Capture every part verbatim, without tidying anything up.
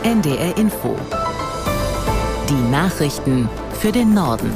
N D R Info. Die Nachrichten für den Norden.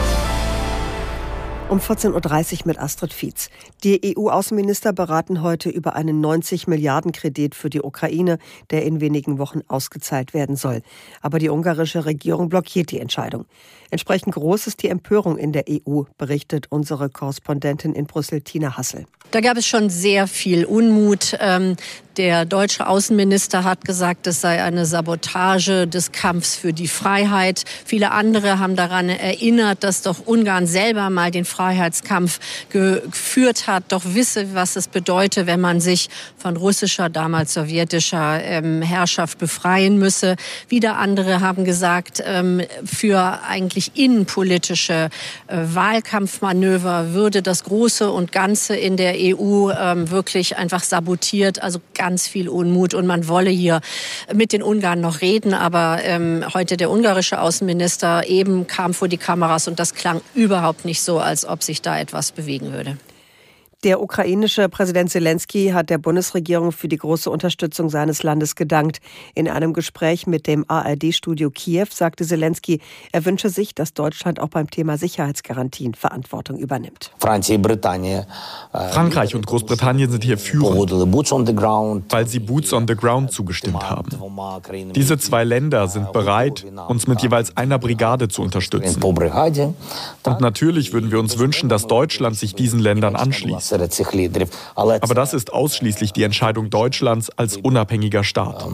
Um vierzehn Uhr dreißig mit Astrid Fietz. Die E U-Außenminister beraten heute über einen neunzig Milliarden Kredit für die Ukraine, der in wenigen Wochen ausgezahlt werden soll. Aber die ungarische Regierung blockiert die Entscheidung. Entsprechend groß ist die Empörung in der E U, berichtet unsere Korrespondentin in Brüssel, Tina Hassel. Da gab es schon sehr viel Unmut. Der deutsche Außenminister hat gesagt, es sei eine Sabotage des Kampfs für die Freiheit. Viele andere haben daran erinnert, dass doch Ungarn selber mal den Freiheitskampf geführt hat, doch wisse, was es bedeutet, wenn man sich von russischer, damals sowjetischer ähm, Herrschaft befreien müsse. Wieder andere haben gesagt, ähm, für eigentlich innenpolitische äh, Wahlkampfmanöver würde das Große und Ganze in der E U ähm, wirklich einfach sabotiert, also ganz viel Unmut, und man wolle hier mit den Ungarn noch reden, aber ähm, heute der ungarische Außenminister eben kam vor die Kameras und das klang überhaupt nicht so, als ob sich da etwas bewegen würde. Der ukrainische Präsident Selenskyj hat der Bundesregierung für die große Unterstützung seines Landes gedankt. In einem Gespräch mit dem A R D-Studio Kiew sagte Selenskyj, er wünsche sich, dass Deutschland auch beim Thema Sicherheitsgarantien Verantwortung übernimmt. Frankreich und Großbritannien sind hier führend, weil sie Boots on the Ground zugestimmt haben. Diese zwei Länder sind bereit, uns mit jeweils einer Brigade zu unterstützen. Und natürlich würden wir uns wünschen, dass Deutschland sich diesen Ländern anschließt. Aber das ist ausschließlich die Entscheidung Deutschlands als unabhängiger Staat.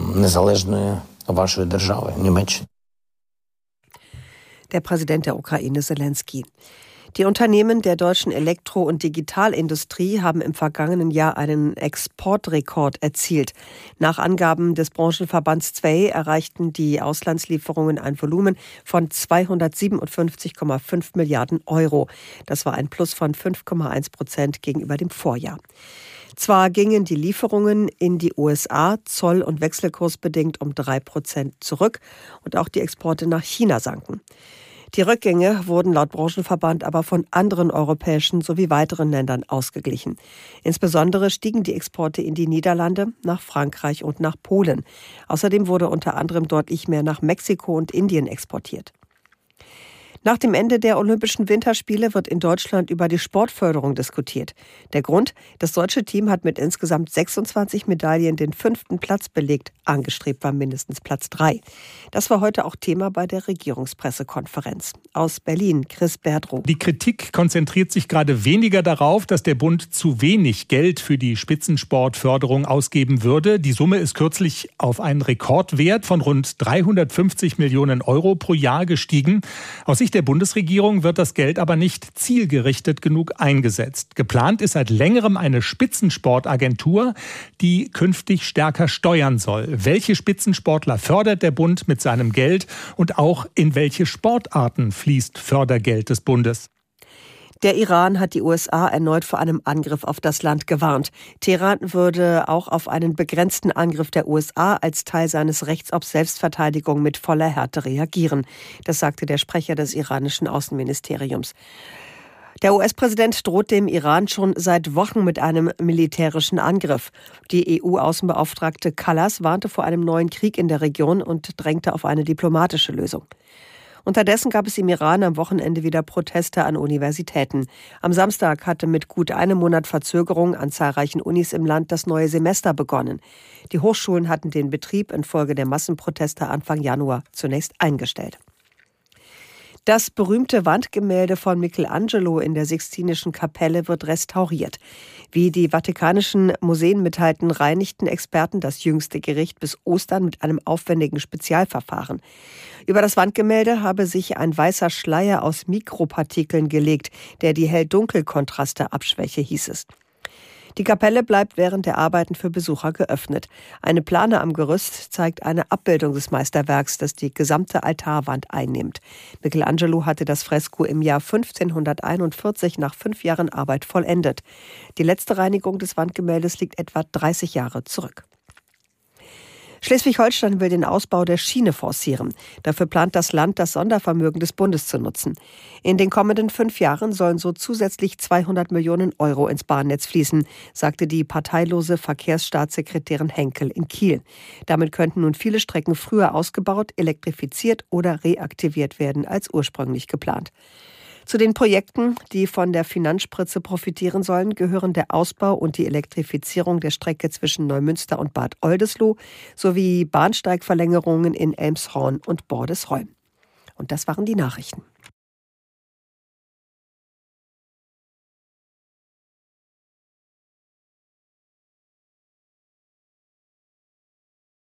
Der Präsident der Ukraine, Selenskyj. Die Unternehmen der deutschen Elektro- und Digitalindustrie haben im vergangenen Jahr einen Exportrekord erzielt. Nach Angaben des Branchenverbands Z W E I erreichten die Auslandslieferungen ein Volumen von zweihundertsiebenundfünfzig Komma fünf Milliarden Euro. Das war ein Plus von fünf Komma eins Prozent gegenüber dem Vorjahr. Zwar gingen die Lieferungen in die U S A zoll- und wechselkursbedingt um drei Prozent zurück und auch die Exporte nach China sanken. Die Rückgänge wurden laut Branchenverband aber von anderen europäischen sowie weiteren Ländern ausgeglichen. Insbesondere stiegen die Exporte in die Niederlande, nach Frankreich und nach Polen. Außerdem wurde unter anderem deutlich mehr nach Mexiko und Indien exportiert. Nach dem Ende der Olympischen Winterspiele wird in Deutschland über die Sportförderung diskutiert. Der Grund: Das deutsche Team hat mit insgesamt sechsundzwanzig Medaillen den fünften Platz belegt. Angestrebt war mindestens Platz drei. Das war heute auch Thema bei der Regierungspressekonferenz. Aus Berlin, Chris Berdrow. Die Kritik konzentriert sich gerade weniger darauf, dass der Bund zu wenig Geld für die Spitzensportförderung ausgeben würde. Die Summe ist kürzlich auf einen Rekordwert von rund dreihundertfünfzig Millionen Euro pro Jahr gestiegen. Aus Sicht der Bundesregierung wird das Geld aber nicht zielgerichtet genug eingesetzt. Geplant ist seit längerem eine Spitzensportagentur, die künftig stärker steuern soll. Welche Spitzensportler fördert der Bund mit seinem Geld und auch in welche Sportarten fließt Fördergeld des Bundes? Der Iran hat die U S A erneut vor einem Angriff auf das Land gewarnt. Teheran würde auch auf einen begrenzten Angriff der U S A als Teil seines Rechts auf Selbstverteidigung mit voller Härte reagieren. Das sagte der Sprecher des iranischen Außenministeriums. Der U S-Präsident droht dem Iran schon seit Wochen mit einem militärischen Angriff. Die E U-Außenbeauftragte Kallas warnte vor einem neuen Krieg in der Region und drängte auf eine diplomatische Lösung. Unterdessen gab es im Iran am Wochenende wieder Proteste an Universitäten. Am Samstag hatte mit gut einem Monat Verzögerung an zahlreichen Unis im Land das neue Semester begonnen. Die Hochschulen hatten den Betrieb infolge der Massenproteste Anfang Januar zunächst eingestellt. Das berühmte Wandgemälde von Michelangelo in der Sixtinischen Kapelle wird restauriert. Wie die vatikanischen Museen mitteilten, reinigten Experten das jüngste Gericht bis Ostern mit einem aufwendigen Spezialverfahren. Über das Wandgemälde habe sich ein weißer Schleier aus Mikropartikeln gelegt, der die Hell-Dunkel-Kontraste abschwäche, hieß es. Die Kapelle bleibt während der Arbeiten für Besucher geöffnet. Eine Plane am Gerüst zeigt eine Abbildung des Meisterwerks, das die gesamte Altarwand einnimmt. Michelangelo hatte das Fresko im Jahr fünfzehnhunderteinundvierzig nach fünf Jahren Arbeit vollendet. Die letzte Reinigung des Wandgemäldes liegt etwa dreißig Jahre zurück. Schleswig-Holstein will den Ausbau der Schiene forcieren. Dafür plant das Land, das Sondervermögen des Bundes zu nutzen. In den kommenden fünf Jahren sollen so zusätzlich zweihundert Millionen Euro ins Bahnnetz fließen, sagte die parteilose Verkehrsstaatssekretärin Henkel in Kiel. Damit könnten nun viele Strecken früher ausgebaut, elektrifiziert oder reaktiviert werden als ursprünglich geplant. Zu den Projekten, die von der Finanzspritze profitieren sollen, gehören der Ausbau und die Elektrifizierung der Strecke zwischen Neumünster und Bad Oldesloe sowie Bahnsteigverlängerungen in Elmshorn und Bordesholm. Und das waren die Nachrichten.